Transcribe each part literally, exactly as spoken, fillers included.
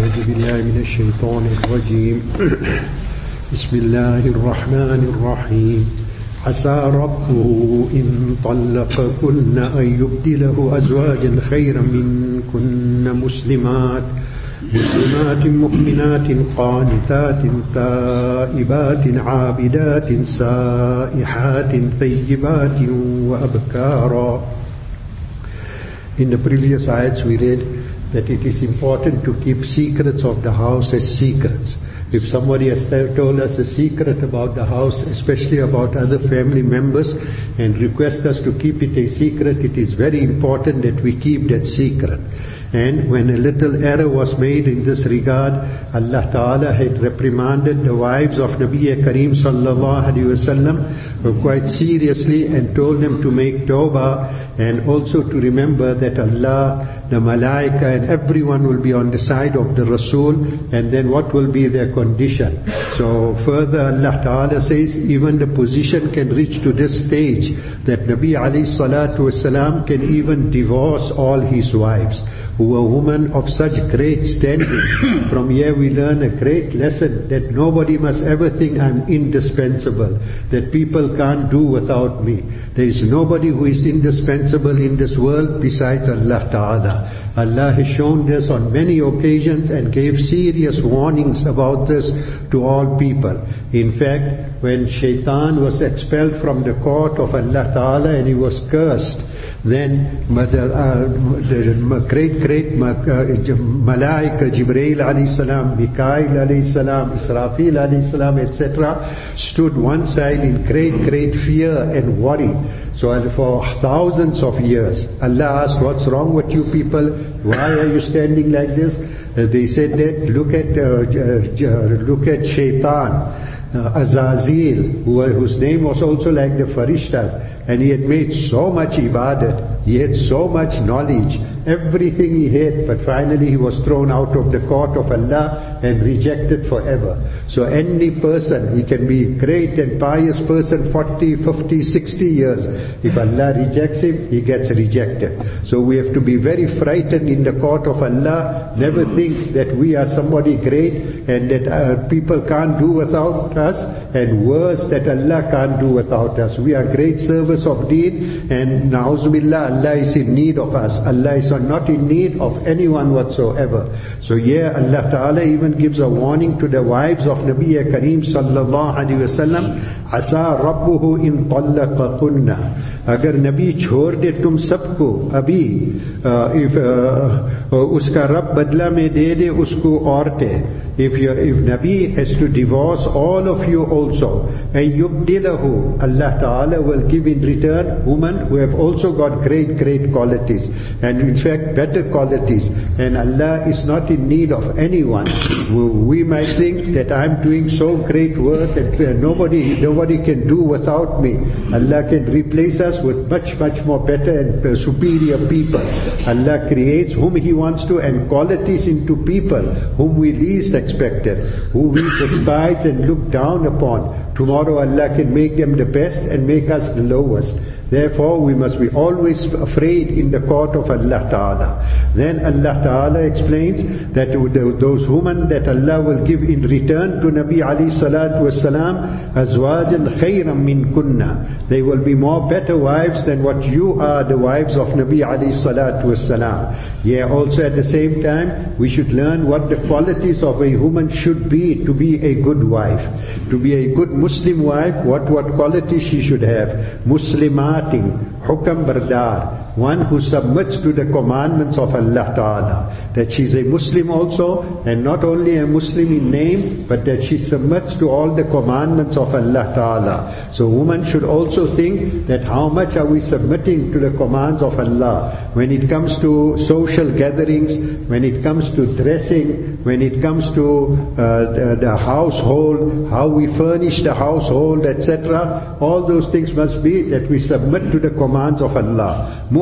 أعوذ بالله من الشيطان الرجيم بسم الله الرحمن الرحيم عسى ربه إن طلقكن أن يبدله أزواجا خيرا منكن مسلمات مسلمات مؤمنات قانتات تائبات عابدات سائحات ثيبات وأبكارا. In the previous ayats we read that it is important to keep secrets of the house as secrets. If somebody has told us a secret about the house, especially about other family members, and request us to keep it a secret, it is very important that we keep that secret. And when a little error was made in this regard, Allah Ta'ala had reprimanded the wives of Nabi Kareem Sallallahu Alaihi Wasallam quite seriously and told them to make tawbah and also to remember that Allah, the Malaika and everyone will be on the side of the Rasul, and then what will be their condition. So further Allah Ta'ala says even the position can reach to this stage that Nabi Alayhi Salatu Wasalam can even divorce all his wives who are women of such great standing. From here we learn a great lesson that nobody must ever think I'm indispensable, that people can't do without me. There is nobody who is indispensable in this world besides Allah Ta'ala. Allah has shown this on many occasions and gave serious warnings about this to all people. In fact, when Shaitan was expelled from the court of Allah Ta'ala and he was cursed, then the, uh, the great great Malaika Jibreel alayhi salam, Mikail alayhi salam, Israfil alayhi salam, et cetera stood one side in great great fear and worry. So for thousands of years Allah asked, what's wrong with you people? Why are you standing like this? Uh, they said that look at uh, uh, look at Shaitan. Uh, Azazil, who, whose name was also like the Farishtas, and he had made so much ibadat, he had so much knowledge, everything he had, but finally he was thrown out of the court of Allah and rejected forever. So any person, he can be great and pious person forty, fifty, sixty years, if Allah rejects him, he gets rejected. So we have to be very frightened in the court of Allah, never think that we are somebody great and that uh, people can't do without us, and worse that Allah can't do without us. We are great service of deen, and na'uzubillah, Allah is in need of us. Allah is not in need of anyone whatsoever. So here Allah Ta'ala even gives a warning to the wives of Nabi Kareem Sallallahu Alaihi Wasallam, Asa Rabbuhu in tallaqakunna. Agar Nabi chhod de tum sabko abhi, uh, if uh, uh, uska Rabb badla mein de de usko aurte. If, you, if Nabi has to divorce all of you also, and yubdilahu, Allah Ta'ala will give in return women who have also got great, great qualities, and in fact better qualities, and Allah is not in need of anyone. We might think that I'm doing so great work and nobody, nobody can do without me. Allah can replace us with much, much more better and superior people. Allah creates whom He wants to, and qualities into people whom we least expected, who we despise and look down upon. Tomorrow Allah can make them the best and make us the lowest. Therefore we must be always afraid in the court of Allah Ta'ala. Then Allah Ta'ala explains that those women that Allah will give in return to Nabi alayhi salatu wasalam, azwajan khayran min kunna, they will be more better wives than what you are the wives of Nabi alayhi salatu wasalam. Yeah, also at the same time we should learn what the qualities of a woman should be to be a good wife. To be a good Muslim wife, what, what qualities she should have. Muslimat, hukam bardar, one who submits to the commandments of Allah Ta'ala, that she is a Muslim also, and not only a Muslim in name, but that she submits to all the commandments of Allah Ta'ala. So women should also think that how much are we submitting to the commands of Allah. When it comes to social gatherings, when it comes to dressing, when it comes to uh, the, the household, how we furnish the household, et cetera, all those things must be that we submit to the commands of Allah.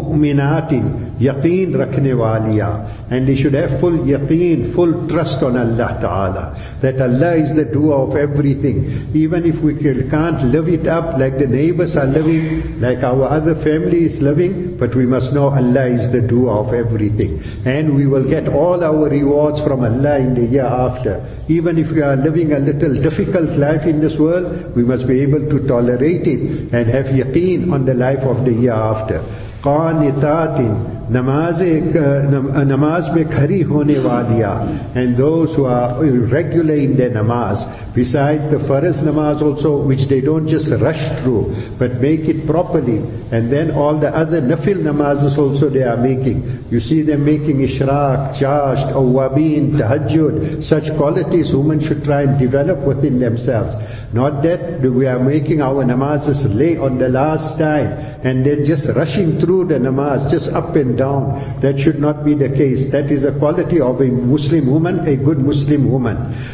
mu'minatin, yaqeen rakhne waliya. And they should have full yaqeen, full trust on Allah Ta'ala, that Allah is the doer of everything. Even if we can't live it up like the neighbors are living, like our other family is living, but we must know Allah is the doer of everything. And we will get all our rewards from Allah in the year after. Even if we are living a little difficult life in this world, we must be able to tolerate it and have yaqeen on the life of the year after. Qanitatin, namaz namaz mein khari hone waliya, and those who are regular in their namaz, besides the farz namaz also, which they don't just rush through, but make it properly, and then all the other nafil namazes also they are making. You see them making ishraq, chasht, awwabin, tahajjud, such qualities women should try and develop within themselves. Not that we are making our namazes late on the last time, and then just rushing through the namaz, just up and down. That should not be the case. That is a quality of a Muslim woman, a good Muslim woman.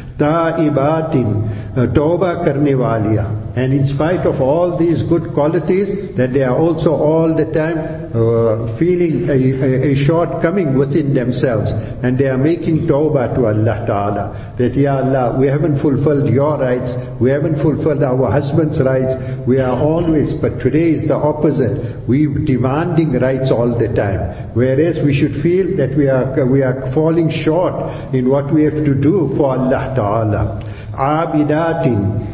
Ta'ibatin, tawbah karne waliya. And in spite of all these good qualities, that they are also all the time uh, feeling a, a, a shortcoming within themselves, and they are making tawbah to Allah Ta'ala, that Ya Allah, we haven't fulfilled your rights, we haven't fulfilled our husband's rights, we are always, but today is the opposite, we demanding rights all the time, whereas we should feel that we are, we are falling short in what we have to do for Allah Ta'ala. Abidatin,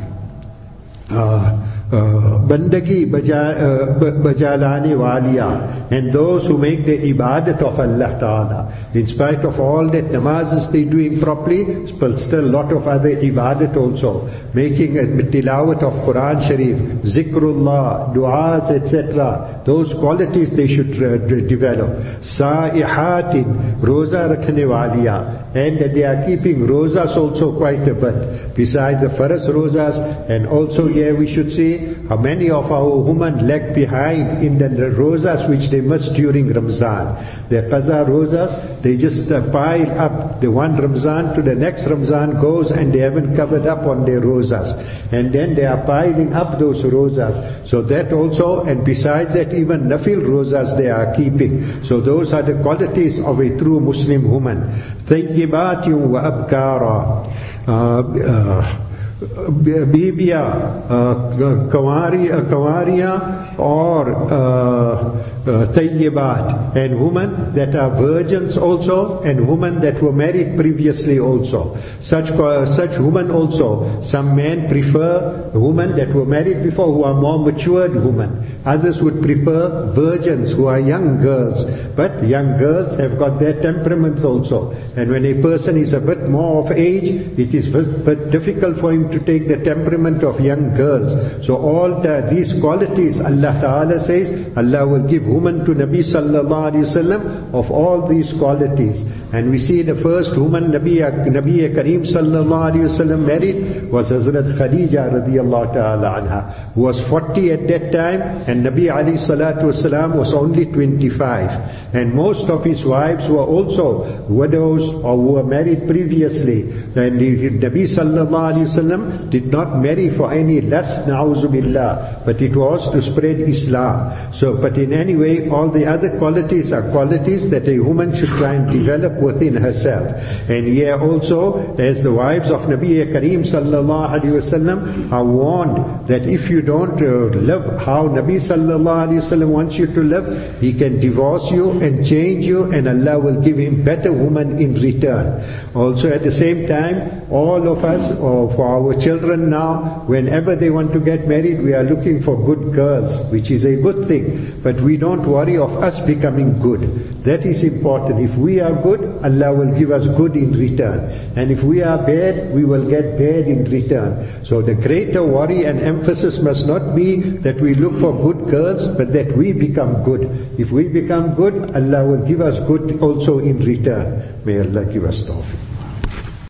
Uh, uh, bandagi bajalane waliya, and those who make the ibadat of Allah Ta'ala, in spite of all that namazes they doing properly, but still a lot of other ibadat also, making a tilawat of Quran Sharif, zikrullah, du'as, et cetera. Those qualities they should uh, develop. Sa'ihatin, roza rakhne waliya, and that they are keeping rozas also quite a bit, besides the farz rozas. And also here we should see how many of our women lag behind in the rozas which they must during Ramzan. Their qaza rozas, they just uh, pile up. The one Ramzan to the next Ramzan goes and they haven't covered up on their rozas, and then they are piling up those rozas. So that also, and besides that, even nafil rozas they are keeping. So those are the qualities of a true Muslim woman. Tayyibatin wa abkara, Bibia, Kawaria, or Uh, Tayyibat, and women that are virgins also, and women that were married previously also. Such uh, such women also, some men prefer women that were married before who are more matured women. Others would prefer virgins who are young girls. But young girls have got their temperaments also. And when a person is a bit more of age, it is but difficult for him to take the temperament of young girls. So all the, these qualities, Allah Ta'ala says, Allah will give woman to Nabi Sallallahu Alaihi Wasallam of all these qualities. And we see the first woman Nabi, Nabi Kareem Sallallahu Alaihi Wasallam married was Hazrat Khadija Radiyallahu Ta'ala Anha, who was forty at that time, and Nabi Alayhi Salatu Wasallam was only twenty-five. And most of his wives were also widows or who were married previously. And Nabi Sallallahu Alaihi Wasallam did not marry for any lust, na'uzu billah, but it was to spread Islam. So, but in any way, all the other qualities are qualities that a woman should try and develop within herself. And here also, as the wives of Nabi Kareem Sallallahu Alaihi Wasallam are warned that if you don't uh, live how Nabi Sallallahu Alaihi Wasallam wants you to live, he can divorce you and change you, and Allah will give him better woman in return. Also at the same time, all of us, or for our children now, whenever they want to get married, we are looking for good girls, which is a good thing. But we don't worry of us becoming good. That is important. If we are good, Allah will give us good in return. And if we are bad, we will get bad in return. So the greater worry and emphasis must not be that we look for good girls, but that we become good. If we become good, Allah will give us good also in return. May Allah give us tawfiq.